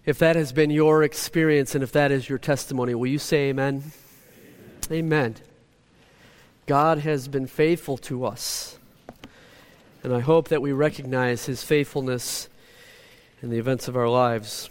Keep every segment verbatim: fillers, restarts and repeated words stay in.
If that has been your experience and if that is your testimony, will you say amen? Amen. Amen. God has been faithful to us, and I hope that we recognize His faithfulness in the events of our lives.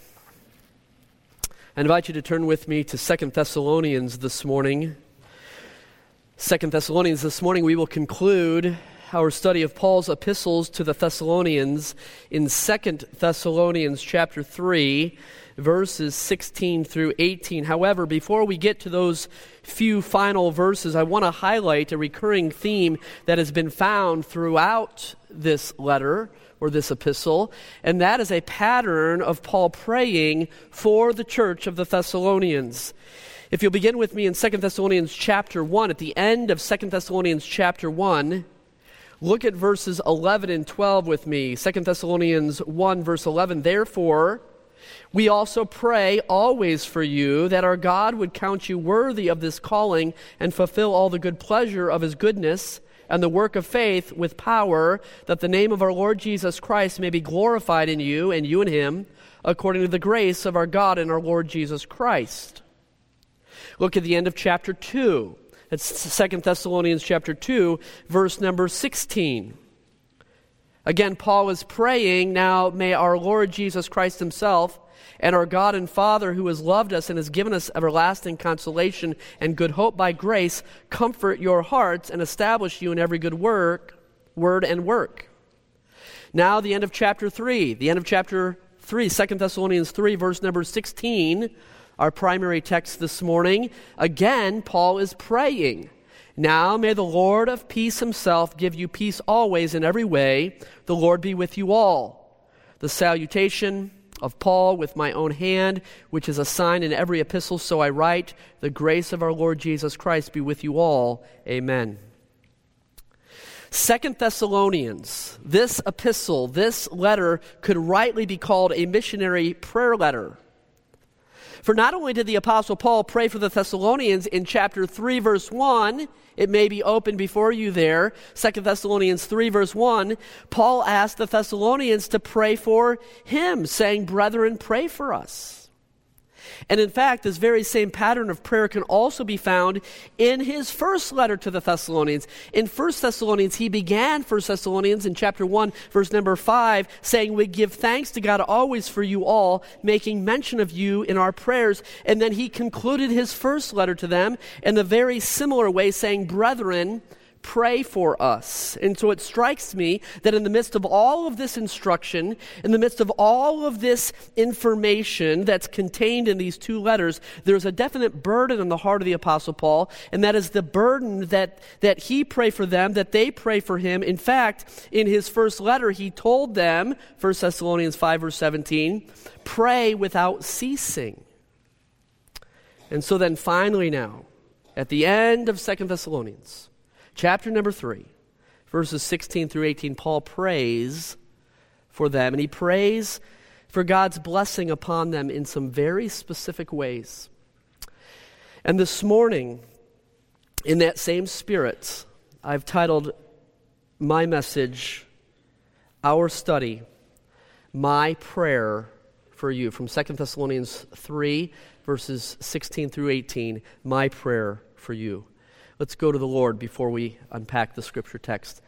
I invite you to turn with me to Second Thessalonians this morning. Second Thessalonians this morning, we will conclude our study of Paul's epistles to the Thessalonians in Second Thessalonians chapter three, verses sixteen through eighteen. However, before we get to those few final verses, I want to highlight a recurring theme that has been found throughout this letter or this epistle, and that is a pattern of Paul praying for the church of the Thessalonians. If you'll begin with me in Second Thessalonians chapter one, at the end of Second Thessalonians chapter one, look at verses eleven and twelve with me. Second Thessalonians one, verse eleven. Therefore, we also pray always for you that our God would count you worthy of this calling and fulfill all the good pleasure of His goodness and the work of faith with power, that the name of our Lord Jesus Christ may be glorified in you and you in Him, according to the grace of our God and our Lord Jesus Christ. Look at the end of chapter two. It's Second Thessalonians chapter two, verse number sixteen. Again, Paul is praying, now may our Lord Jesus Christ Himself and our God and Father, who has loved us and has given us everlasting consolation and good hope by grace, comfort your hearts and establish you in every good work, word and work. Now the end of chapter three, the end of chapter three, Second Thessalonians three, verse number sixteen, our primary text this morning. Again, Paul is praying. Now may the Lord of peace Himself give you peace always in every way. The Lord be with you all. The salutation of Paul with my own hand, which is a sign in every epistle, so I write, the grace of our Lord Jesus Christ be with you all. Amen. Second Thessalonians, this epistle, this letter could rightly be called a missionary prayer letter. For not only did the Apostle Paul pray for the Thessalonians in chapter three, verse one, it may be open before you there, Second Thessalonians three, verse one, Paul asked the Thessalonians to pray for him, saying, brethren, pray for us. And in fact, this very same pattern of prayer can also be found in his first letter to the Thessalonians. In First Thessalonians, he began First Thessalonians in chapter one, verse number five, saying, we give thanks to God always for you all, making mention of you in our prayers. And then he concluded his first letter to them in a very similar way, saying, brethren, pray for us. And so it strikes me that in the midst of all of this instruction, in the midst of all of this information that's contained in these two letters, there's a definite burden on the heart of the Apostle Paul, and that is the burden that, that he pray for them, that they pray for him. In fact, in his first letter, he told them, First Thessalonians five, verse seventeen, pray without ceasing. And so then finally now, at the end of Second Thessalonians, chapter number three, verses sixteen through eighteen, Paul prays for them, and he prays for God's blessing upon them in some very specific ways. And this morning, in that same spirit, I've titled my message, our study, My Prayer for You, from Second Thessalonians three, verses sixteen through eighteen, My Prayer for You. Let's go to the Lord before we unpack the scripture text.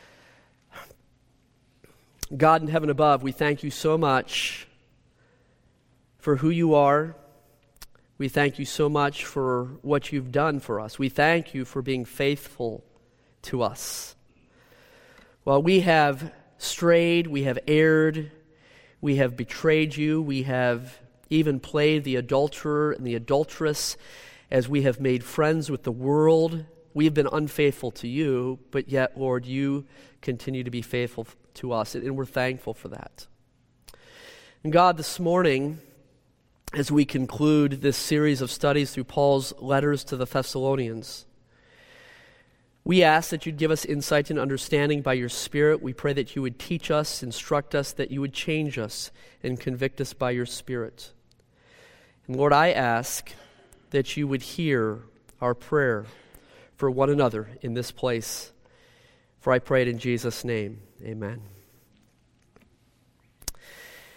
God in heaven above, we thank you so much for who you are. We thank you so much for what you've done for us. We thank you for being faithful to us. While we have strayed, we have erred, we have betrayed you, we have even played the adulterer and the adulteress, as we have made friends with the world, we have been unfaithful to you, but yet, Lord, you continue to be faithful to us, and we're thankful for that. And God, this morning, as we conclude this series of studies through Paul's letters to the Thessalonians, we ask that you'd give us insight and understanding by your Spirit. We pray that you would teach us, instruct us, that you would change us and convict us by your Spirit. And Lord, I ask that you would hear our prayer for one another in this place. For I pray it in Jesus' name. Amen.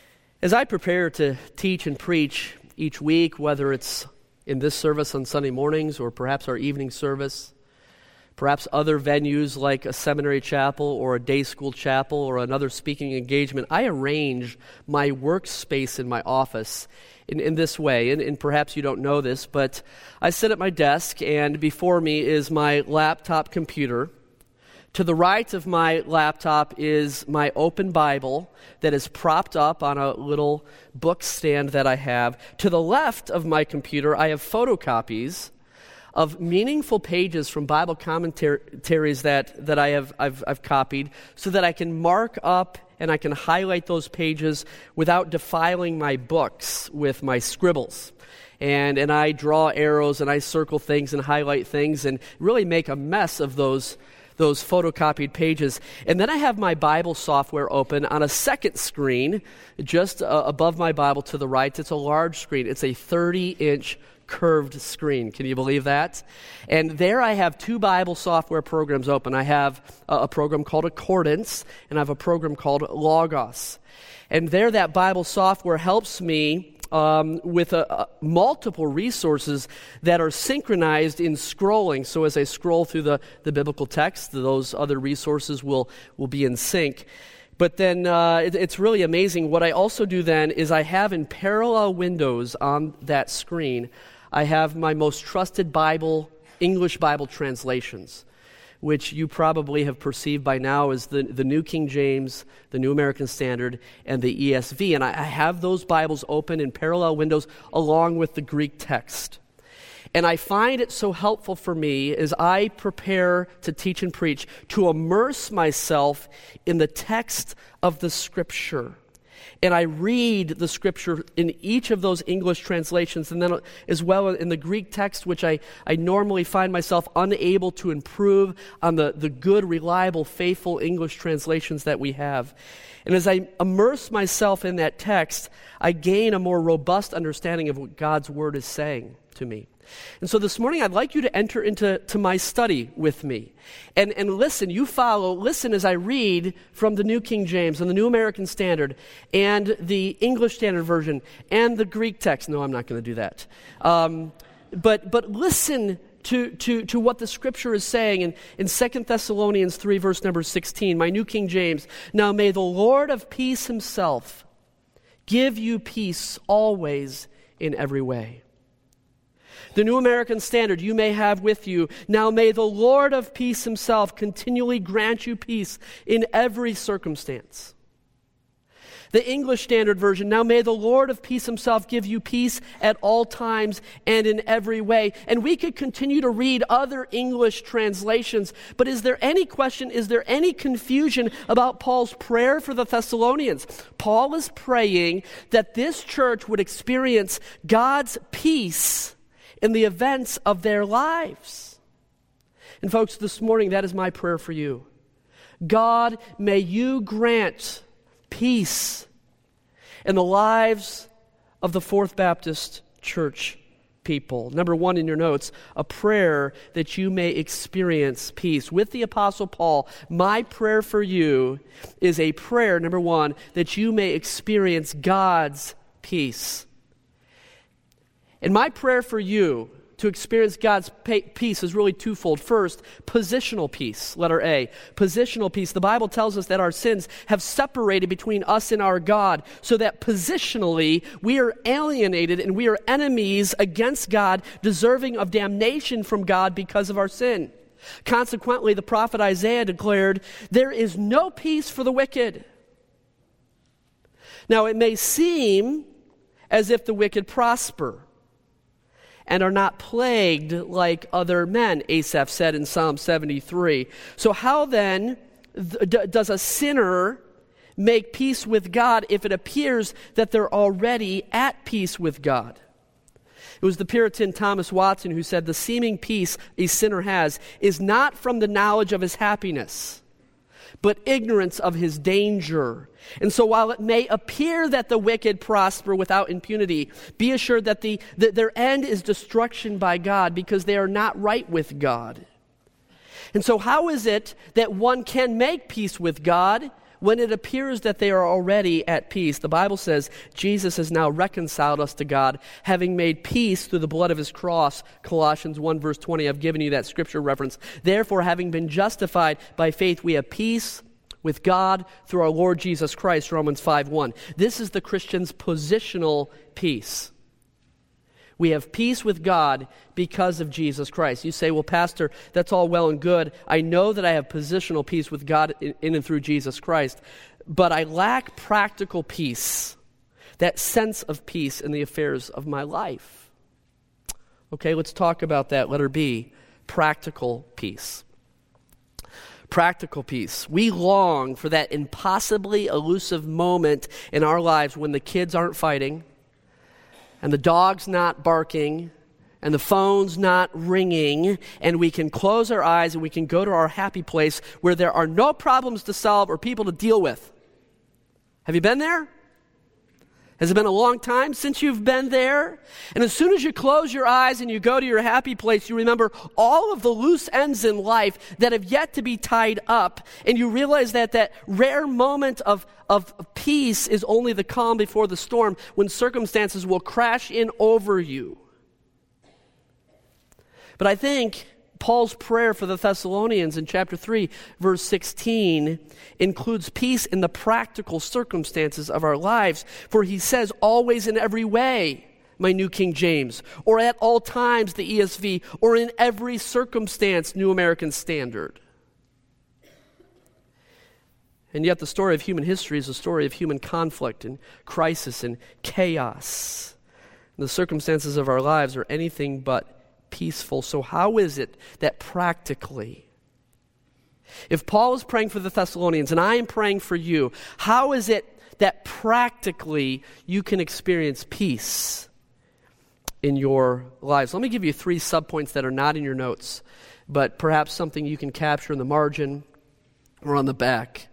As I prepare to teach and preach each week, whether it's in this service on Sunday mornings or perhaps our evening service, perhaps other venues like a seminary chapel or a day school chapel or another speaking engagement, I arrange my workspace in my office in, in this way. And, and perhaps you don't know this, but I sit at my desk and before me is my laptop computer. To the right of my laptop is my open Bible that is propped up on a little book stand that I have. To the left of my computer, I have photocopies of meaningful pages from Bible commentaries that, that I have I've, I've copied so that I can mark up and I can highlight those pages without defiling my books with my scribbles. And, and I draw arrows and I circle things and highlight things and really make a mess of those those photocopied pages. And then I have my Bible software open on a second screen just uh, above my Bible to the right. It's a large screen. It's a thirty-inch curved screen. Can you believe that? And there I have two Bible software programs open. I have a, a program called Accordance, and I have a program called Logos. And there that Bible software helps me Um, with a, a, multiple resources that are synchronized in scrolling. So as I scroll through the, the biblical text, those other resources will, will be in sync. But then uh, it, it's really amazing. What I also do then is I have in parallel windows on that screen, I have my most trusted Bible, English Bible translations, which you probably have perceived by now as the, the New King James, the New American Standard, and the E S V. And I, I have those Bibles open in parallel windows along with the Greek text. And I find it so helpful for me as I prepare to teach and preach to immerse myself in the text of the Scripture. And I read the Scripture in each of those English translations, and then as well in the Greek text, which I, I normally find myself unable to improve on the, the good, reliable, faithful English translations that we have. And as I immerse myself in that text, I gain a more robust understanding of what God's Word is saying to me. And so this morning, I'd like you to enter into to my study with me. And, and listen, you follow, listen as I read from the New King James and the New American Standard and the English Standard Version and the Greek text. No, I'm not going to do that. Um, but but listen to, to, to what the Scripture is saying in, in Second Thessalonians three, verse number sixteen, my New King James. Now may the Lord of peace himself give you peace always in every way. The New American Standard you may have with you. Now may the Lord of peace himself continually grant you peace in every circumstance. The English Standard Version, now may the Lord of peace himself give you peace at all times and in every way. And we could continue to read other English translations, but is there any question, is there any confusion about Paul's prayer for the Thessalonians? Paul is praying that this church would experience God's peace in the events of their lives. And folks, this morning, that is my prayer for you. God, may you grant peace in the lives of the Fourth Baptist Church people. Number one in your notes, a prayer that you may experience peace. With the Apostle Paul, my prayer for you is a prayer, number one, that you may experience God's peace. And my prayer for you to experience God's peace is really twofold. First, positional peace, letter A. Positional peace. The Bible tells us that our sins have separated between us and our God, so that positionally we are alienated and we are enemies against God, deserving of damnation from God because of our sin. Consequently, the prophet Isaiah declared, "There is no peace for the wicked." Now, it may seem as if the wicked prosper and are not plagued like other men, Asaph said in Psalm seventy-three. So how then th- does a sinner make peace with God if it appears that they're already at peace with God? It was the Puritan Thomas Watson who said, the seeming peace a sinner has is not from the knowledge of his happiness, but ignorance of his danger. And so while it may appear that the wicked prosper without impunity, be assured that, the, that their end is destruction by God, because they are not right with God. And so how is it that one can make peace with God? when it appears that they are already at peace, the Bible says Jesus has now reconciled us to God, having made peace through the blood of his cross. Colossians one verse twenty, I've given you that scripture reference. Therefore, having been justified by faith, we have peace with God through our Lord Jesus Christ, Romans five one. This is the Christian's positional peace. We have peace with God because of Jesus Christ. You say, well, Pastor, that's all well and good. I know that I have positional peace with God in, in and through Jesus Christ, but I lack practical peace, that sense of peace in the affairs of my life. Okay, let's talk about that. Letter B, practical peace. Practical peace. We long for that impossibly elusive moment in our lives when the kids aren't fighting, and the dog's not barking, and the phone's not ringing, and we can close our eyes and we can go to our happy place where there are no problems to solve or people to deal with. Have you been there? Has it been a long time since you've been there? And as soon as you close your eyes and you go to your happy place, you remember all of the loose ends in life that have yet to be tied up, and you realize that that rare moment of, of peace is only the calm before the storm, when circumstances will crash in over you. But I think Paul's prayer for the Thessalonians in chapter three, verse sixteen, includes peace in the practical circumstances of our lives. For he says, always in every way, my New King James, or at all times, the E S V, or in every circumstance, New American Standard. And yet the story of human history is a story of human conflict and crisis and chaos. And the circumstances of our lives are anything but peaceful. So how is it that practically, if Paul is praying for the Thessalonians and I am praying for you, how is it that practically you can experience peace in your lives? Let me give you three subpoints that are not in your notes, but perhaps something you can capture in the margin or on the back.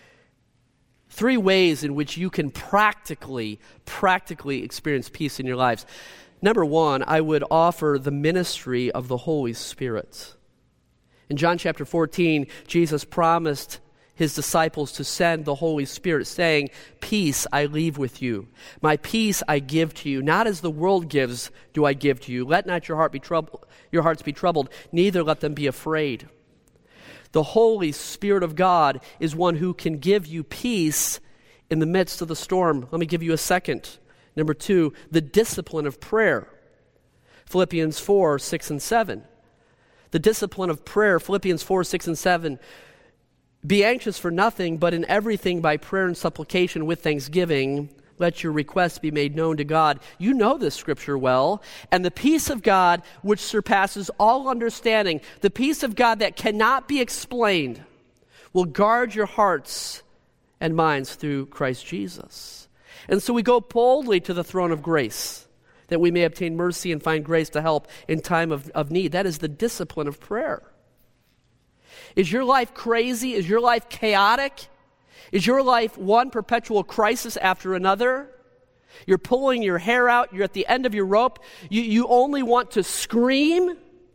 Three ways in which you can practically, practically experience peace in your lives. Number one, I would offer the ministry of the Holy Spirit. In John chapter fourteen, Jesus promised his disciples to send the Holy Spirit, saying, peace I leave with you. My peace I give to you. Not as the world gives do I give to you. Let not your heart be troubled, your hearts be troubled, neither let them be afraid. The Holy Spirit of God is one who can give you peace in the midst of the storm. Let me give you a second. Number two, the discipline of prayer. Philippians four, six, and seven. The discipline of prayer, Philippians four, six, and seven. Be anxious for nothing, but in everything by prayer and supplication with thanksgiving, let your requests be made known to God. You know this scripture well. And the peace of God, which surpasses all understanding, the peace of God that cannot be explained, will guard your hearts and minds through Christ Jesus. And so we go boldly to the throne of grace, that we may obtain mercy and find grace to help in time of, of need. That is the discipline of prayer. Is your life crazy? Is your life chaotic? Is your life one perpetual crisis after another? You're pulling your hair out. You're at the end of your rope. You, you only want to scream?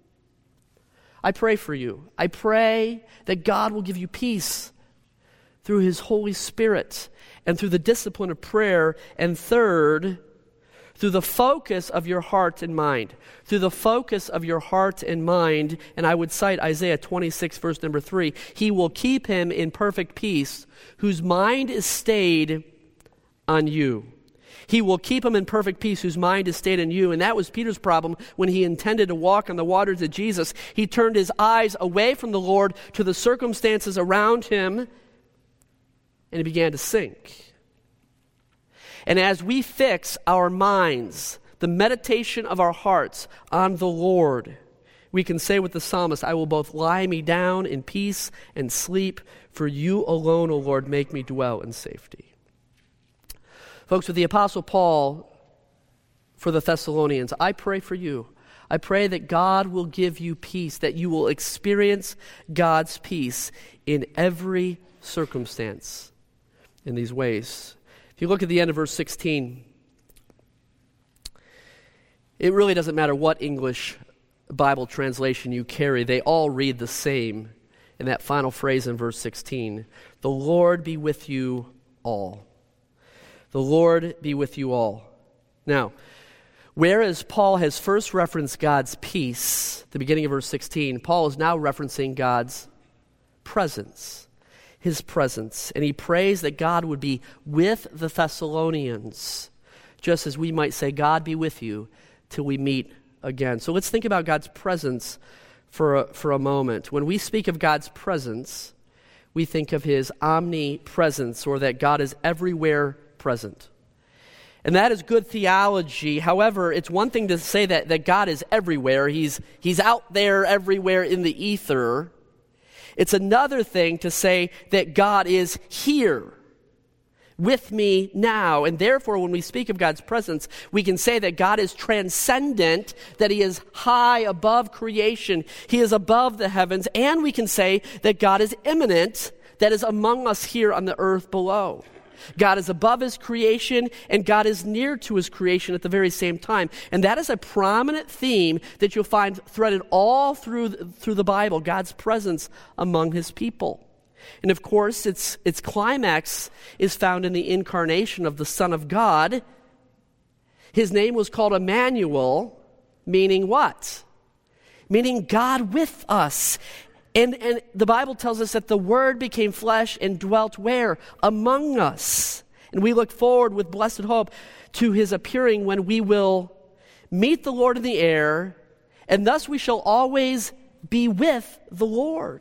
I pray for you. I pray that God will give you peace through his Holy Spirit and through the discipline of prayer. And third, through the focus of your heart and mind. Through the focus of your heart and mind, and I would cite Isaiah twenty-six, verse number three, he will keep him in perfect peace, whose mind is stayed on you. He will keep him in perfect peace, whose mind is stayed on you. And that was Peter's problem when he intended to walk on the waters of Jesus. He turned his eyes away from the Lord to the circumstances around him, and he began to sink. And as we fix our minds, the meditation of our hearts on the Lord, we can say with the psalmist, I will both lie me down in peace and sleep, for you alone, O Lord, make me dwell in safety. Folks, with the Apostle Paul for the Thessalonians, I pray for you. I pray that God will give you peace, that you will experience God's peace in every circumstance in these ways. If you look at the end of verse sixteen, it really doesn't matter what English Bible translation you carry. They all read the same in that final phrase in verse sixteen. The Lord be with you all. The Lord be with you all. Now, whereas Paul has first referenced God's peace, the beginning of verse sixteen, Paul is now referencing God's presence, his presence. And he prays that God would be with the Thessalonians, just as we might say, God be with you till we meet again. So let's think about God's presence for a, for a moment. When we speak of God's presence, we think of his omnipresence, or that God is everywhere present. And that is good theology. However, it's one thing to say that, that God is everywhere. He's, he's out there everywhere in the ether. It's another thing to say that God is here with me now. And therefore, when we speak of God's presence, we can say that God is transcendent, that he is high above creation. He is above the heavens. And we can say that God is immanent, that is among us here on the earth below. God is above his creation, and God is near to his creation at the very same time. And that is a prominent theme that you'll find threaded all through, through the Bible, God's presence among his people. And of course, its, its climax is found in the incarnation of the Son of God. His name was called Emmanuel, meaning what? Meaning God with us. And, and the Bible tells us that the Word became flesh and dwelt where? Among us. And we look forward with blessed hope to his appearing when we will meet the Lord in the air, and thus we shall always be with the Lord.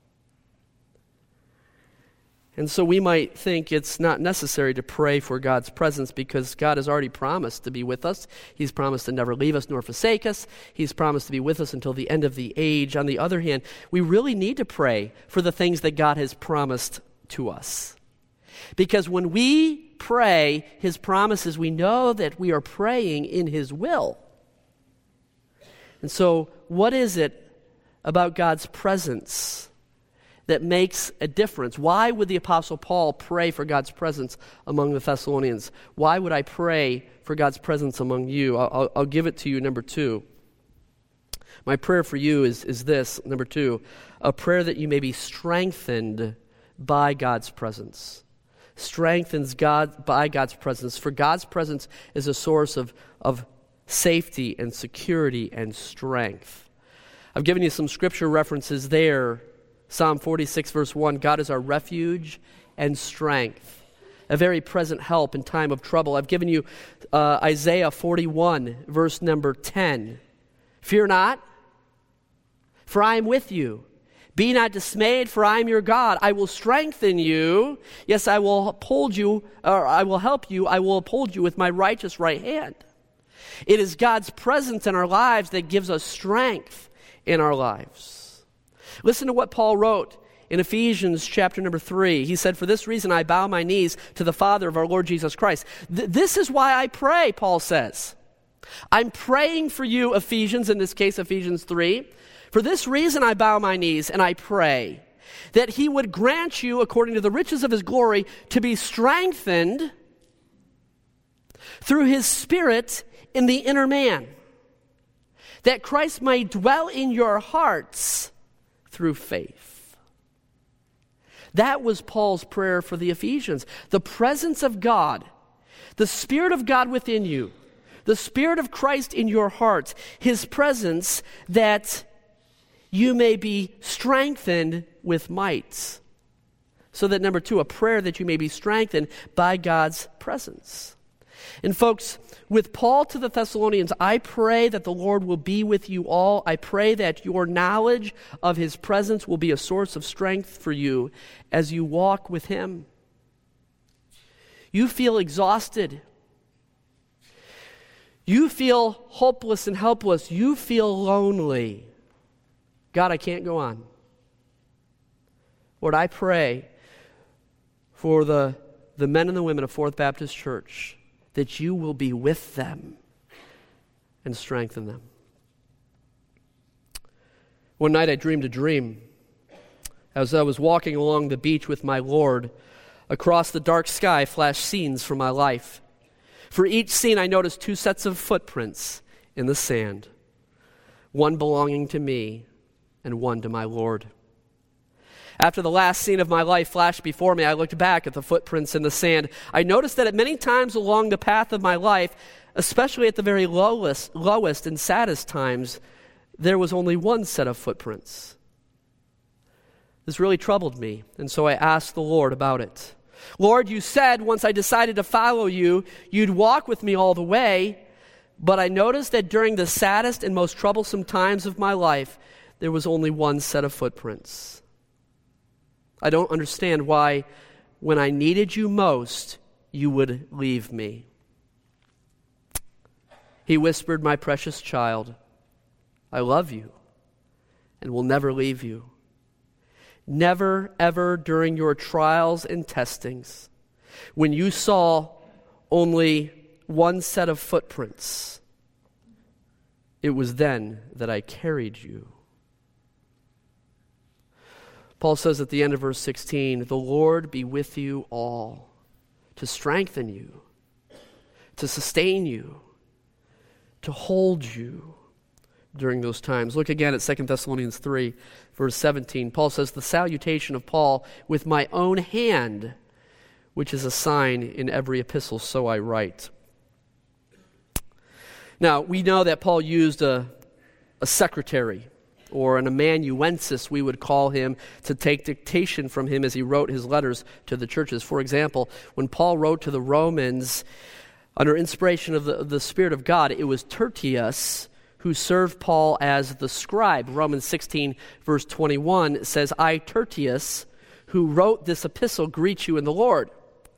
And so we might think it's not necessary to pray for God's presence because God has already promised to be with us. He's promised to never leave us nor forsake us. He's promised to be with us until the end of the age. On the other hand, we really need to pray for the things that God has promised to us. Because when we pray his promises, we know that we are praying in his will. And so what is it about God's presence that makes a difference? Why would the Apostle Paul pray for God's presence among the Thessalonians? Why would I pray for God's presence among you? I'll, I'll, I'll give it to you, number two. My prayer for you is, is this, number two, a prayer that you may be strengthened by God's presence. Strengthens God by God's presence. For God's presence is a source of, of safety and security and strength. I've given you some scripture references there. Psalm forty-six, verse one, God is our refuge and strength, a very present help in time of trouble. I've given you uh, Isaiah forty-one, verse number ten. Fear not, for I am with you. Be not dismayed, for I am your God. I will strengthen you. Yes, I will uphold you, or I will help you. I will uphold you with my righteous right hand. It is God's presence in our lives that gives us strength in our lives. Listen to what Paul wrote in Ephesians chapter number three. He said, for this reason I bow my knees to the Father of our Lord Jesus Christ. Th- this is why I pray, Paul says. I'm praying for you, Ephesians, in this case Ephesians three. For this reason I bow my knees and I pray that he would grant you, according to the riches of his glory, to be strengthened through his Spirit in the inner man, that Christ might dwell in your hearts through faith. That was Paul's prayer for the Ephesians. The presence of God, the Spirit of God within you, the Spirit of Christ in your hearts, his presence, that you may be strengthened with might. So that, number two, a prayer that you may be strengthened by God's presence. And folks, with Paul to the Thessalonians, I pray that the Lord will be with you all. I pray that your knowledge of his presence will be a source of strength for you as you walk with him. You feel exhausted. You feel hopeless and helpless. You feel lonely. God, I can't go on. Lord, I pray for the, the men and the women of Fourth Baptist Church that you will be with them and strengthen them. One night I dreamed a dream. As I was walking along the beach with my Lord, across the dark sky flashed scenes from my life. For each scene I noticed two sets of footprints in the sand, one belonging to me and one to my Lord. After the last scene of my life flashed before me, I looked back at the footprints in the sand. I noticed that at many times along the path of my life, especially at the very lowest, lowest and saddest times, there was only one set of footprints. This really troubled me, and so I asked the Lord about it. Lord, you said once I decided to follow you, you'd walk with me all the way, but I noticed that during the saddest and most troublesome times of my life, there was only one set of footprints. I don't understand why, when I needed you most, you would leave me. He whispered, my precious child, I love you and will never leave you. Never, ever during your trials and testings, when you saw only one set of footprints, it was then that I carried you. Paul says at the end of verse sixteen, the Lord be with you all, to strengthen you, to sustain you, to hold you during those times. Look again at Second Thessalonians three, verse seventeen. Paul says, the salutation of Paul with my own hand, which is a sign in every epistle, so I write. Now, we know that Paul used a, a secretary, or an amanuensis, we would call him, to take dictation from him as he wrote his letters to the churches. For example, when Paul wrote to the Romans under inspiration of the, of the Spirit of God, it was Tertius who served Paul as the scribe. Romans sixteen, verse twenty-one says, I, Tertius, who wrote this epistle, greet you in the Lord.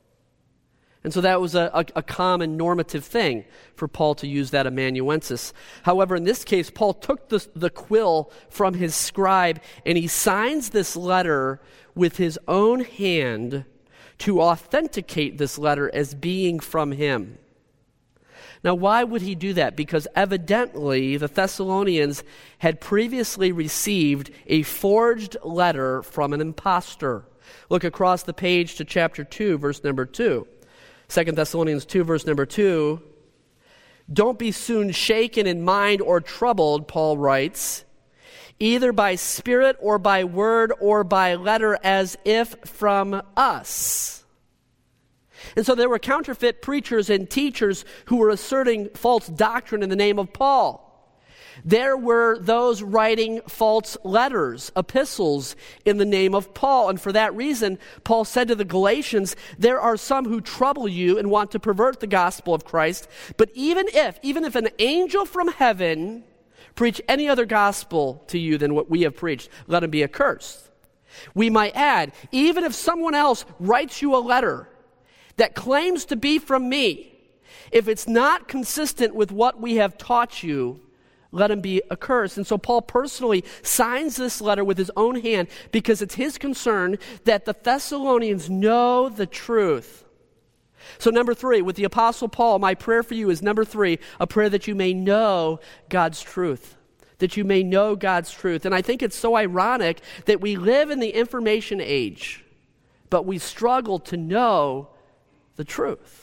And so that was a, a, a common normative thing for Paul to use that amanuensis. However, in this case, Paul took the, the quill from his scribe and he signs this letter with his own hand to authenticate this letter as being from him. Now, why would he do that? Because evidently the Thessalonians had previously received a forged letter from an impostor. Look across the page to chapter two, verse number two. Second Thessalonians two, verse number two. Don't be soon shaken in mind or troubled, Paul writes, either by spirit or by word or by letter, as if from us. And so there were counterfeit preachers and teachers who were asserting false doctrine in the name of Paul. There were those writing false letters, epistles, in the name of Paul. And for that reason, Paul said to the Galatians, there are some who trouble you and want to pervert the gospel of Christ. But even if, even if an angel from heaven preach any other gospel to you than what we have preached, let him be accursed. We might add, even if someone else writes you a letter that claims to be from me, if it's not consistent with what we have taught you, let him be accursed. And so Paul personally signs this letter with his own hand because it's his concern that the Thessalonians know the truth. So number three, with the Apostle Paul, my prayer for you is number three, a prayer that you may know God's truth. That you may know God's truth. And I think it's so ironic that we live in the information age, but we struggle to know the truth.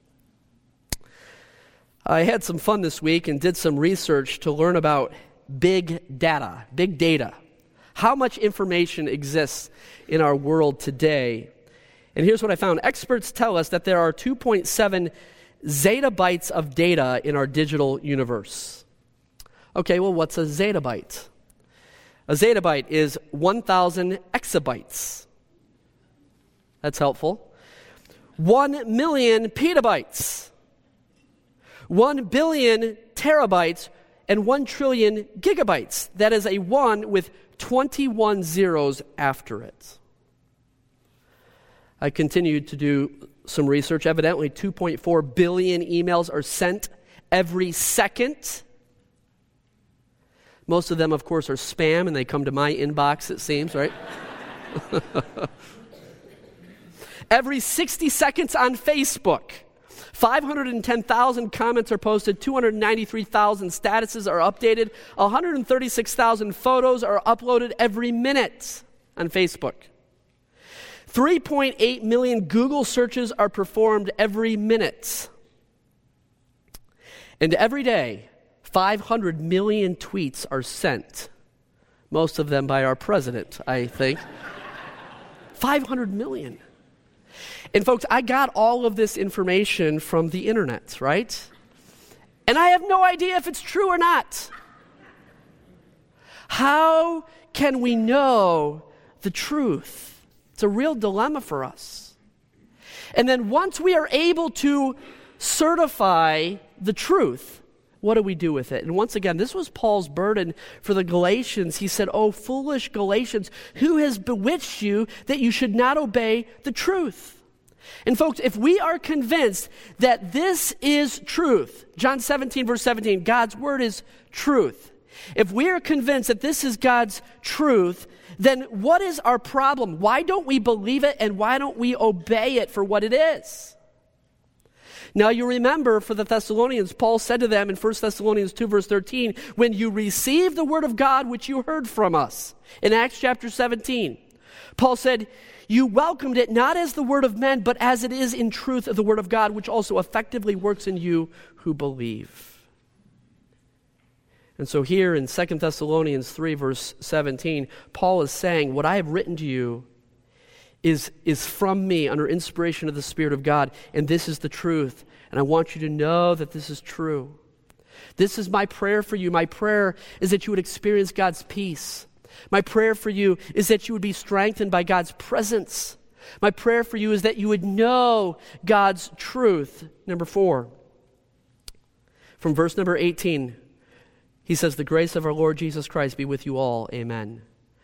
I had some fun this week and did some research to learn about big data, big data. How much information exists in our world today? And here's what I found. Experts tell us that there are two point seven zettabytes of data in our digital universe. Okay, well, what's a zettabyte? A zettabyte is one thousand exabytes. That's helpful. One million petabytes. One billion terabytes and one trillion gigabytes. That is a one with twenty-one zeros after it. I continued to do some research. Evidently, two point four billion emails are sent every second. Most of them, of course, are spam, and they come to my inbox, it seems, right? Every sixty seconds on Facebook. five hundred ten thousand comments are posted, two hundred ninety-three thousand statuses are updated, one hundred thirty-six thousand photos are uploaded every minute on Facebook. three point eight million Google searches are performed every minute. And every day, five hundred million tweets are sent, most of them by our president, I think. five hundred million. And folks, I got all of this information from the internet, right? And I have no idea if it's true or not. How can we know the truth? It's a real dilemma for us. And then once we are able to certify the truth, what do we do with it? And once again, this was Paul's burden for the Galatians. He said, "Oh, foolish Galatians, who has bewitched you that you should not obey the truth?" And folks, if we are convinced that this is truth, John seventeen, verse seventeen, God's word is truth. If we are convinced that this is God's truth, then what is our problem? Why don't we believe it, and why don't we obey it for what it is? Now you remember for the Thessalonians, Paul said to them in First Thessalonians two, verse thirteen, when you received the word of God which you heard from us, in Acts chapter seventeen, Paul said, you welcomed it not as the word of men, but as it is in truth of the word of God, which also effectively works in you who believe. And so here in Second Thessalonians three, verse seventeen, Paul is saying, what I have written to you is, is from me under inspiration of the Spirit of God, and this is the truth. And I want you to know that this is true. This is my prayer for you. My prayer is that you would experience God's peace. My prayer for you is that you would be strengthened by God's presence. My prayer for you is that you would know God's truth. Number four, from verse number eighteen, he says, the grace of our Lord Jesus Christ be with you all. Amen.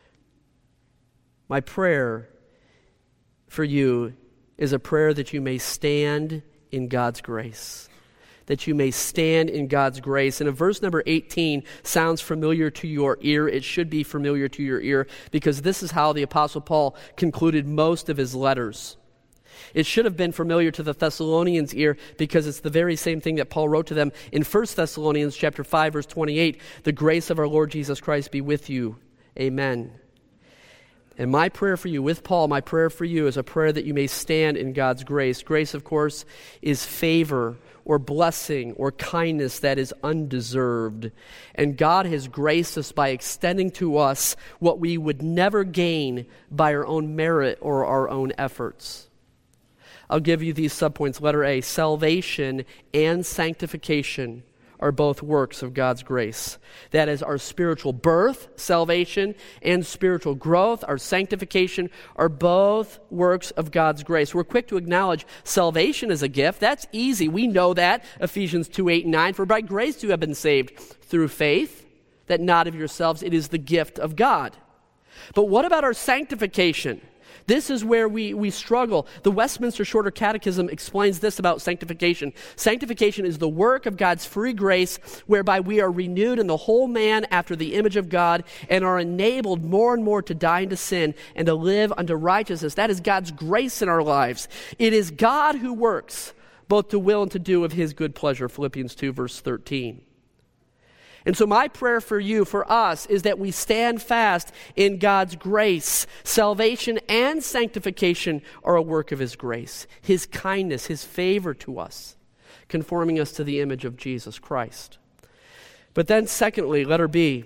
My prayer for you is a prayer that you may stand in God's grace. That you may stand in God's grace. And if verse number eighteen sounds familiar to your ear, it should be familiar to your ear, because this is how the Apostle Paul concluded most of his letters. It should have been familiar to the Thessalonians' ear, because it's the very same thing that Paul wrote to them in First Thessalonians chapter five, verse twenty-eight. The grace of our Lord Jesus Christ be with you. Amen. And my prayer for you, with Paul, my prayer for you is a prayer that you may stand in God's grace. Grace, of course, is favor or blessing or kindness that is undeserved. And God has graced us by extending to us what we would never gain by our own merit or our own efforts. I'll give you these subpoints. Letter A, salvation and sanctification are both works of God's grace. That is, our spiritual birth, salvation, and spiritual growth, our sanctification, are both works of God's grace. We're quick to acknowledge salvation is a gift. That's easy. We know that. Ephesians two, eight, and nine. For by grace you have been saved through faith, that not of yourselves. It is the gift of God. But what about our sanctification? This is where we, we struggle. The Westminster Shorter Catechism explains this about sanctification. Sanctification is the work of God's free grace, whereby we are renewed in the whole man after the image of God and are enabled more and more to die into sin and to live unto righteousness. That is God's grace in our lives. It is God who works both to will and to do of his good pleasure. Philippians two, verse thirteen. And so my prayer for you, for us, is that we stand fast in God's grace. Salvation and sanctification are a work of his grace, his kindness, his favor to us, conforming us to the image of Jesus Christ. But then secondly, letter B,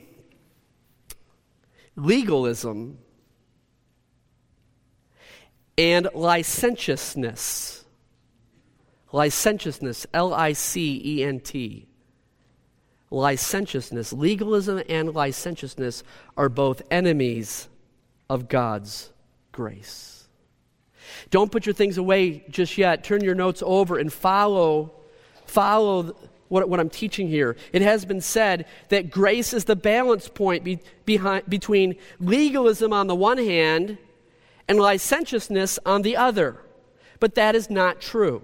legalism and licentiousness. Licentiousness, L I C E N T. Licentiousness, legalism and licentiousness are both enemies of God's grace. Don't put your things away just yet. Turn your notes over and follow, follow what, what I'm teaching here. It has been said that grace is the balance point be, behind, between legalism on the one hand and licentiousness on the other. But that is not true.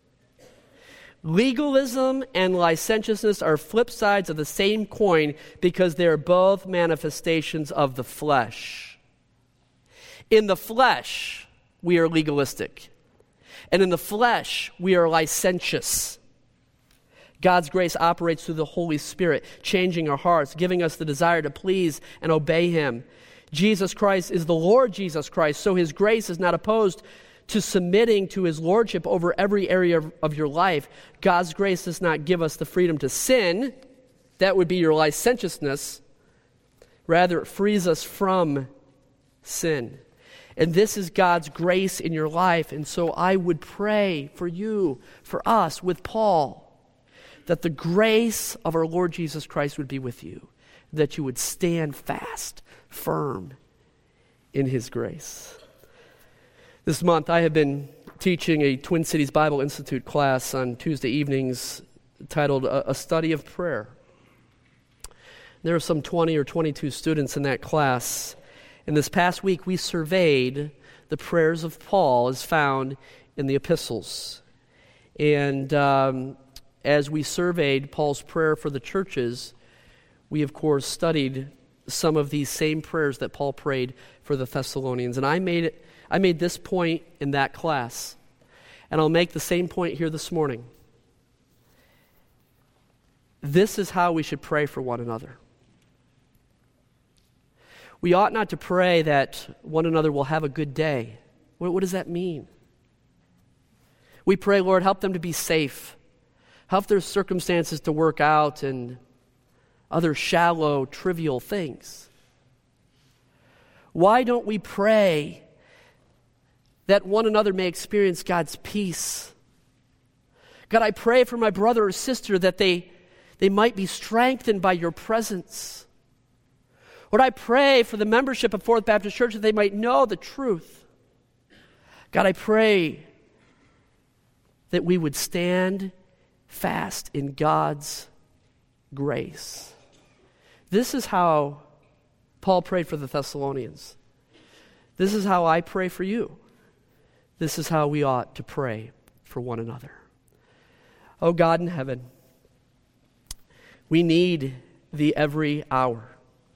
Legalism and licentiousness are flip sides of the same coin because they're both manifestations of the flesh. In the flesh, we are legalistic. And in the flesh, we are licentious. God's grace operates through the Holy Spirit, changing our hearts, giving us the desire to please and obey him. Jesus Christ is the Lord Jesus Christ, so his grace is not opposed to submitting to his lordship over every area of, of your life. God's grace does not give us the freedom to sin. That would be your licentiousness. Rather, it frees us from sin. And this is God's grace in your life. And so I would pray for you, for us, with Paul, that the grace of our Lord Jesus Christ would be with you, that you would stand fast, firm in his grace. This month I have been teaching a Twin Cities Bible Institute class on Tuesday evenings titled A, a Study of Prayer. There are some twenty or twenty-two students in that class. And this past week we surveyed the prayers of Paul as found in the epistles. And um, as we surveyed Paul's prayer for the churches, we of course studied some of these same prayers that Paul prayed for the Thessalonians. And I made it, I made this point in that class. And I'll make the same point here this morning. This is how we should pray for one another. We ought not to pray that one another will have a good day. What, what does that mean? We pray, Lord, help them to be safe. Help their circumstances to work out and other shallow, trivial things. Why don't we pray that one another may experience God's peace? God, I pray for my brother or sister that they, they might be strengthened by your presence. Lord, I pray for the membership of Fourth Baptist Church that they might know the truth. God, I pray that we would stand fast in God's grace. This is how Paul prayed for the Thessalonians. This is how I pray for you. This is how we ought to pray for one another. Oh God in heaven, we need thee every hour.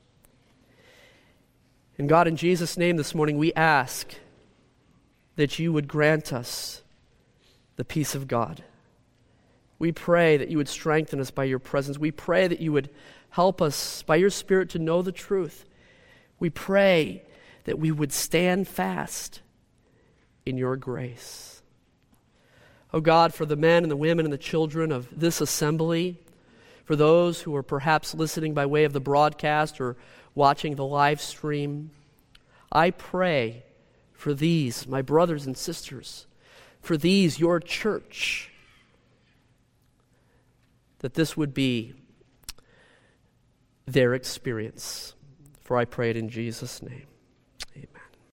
And God, in Jesus' name this morning, we ask that you would grant us the peace of God. We pray that you would strengthen us by your presence. We pray that you would help us by your Spirit to know the truth. We pray that we would stand fast in your grace. Oh God, for the men and the women and the children of this assembly, for those who are perhaps listening by way of the broadcast or watching the live stream, I pray for these, my brothers and sisters, for these, your church, that this would be their experience. For I pray it in Jesus' name.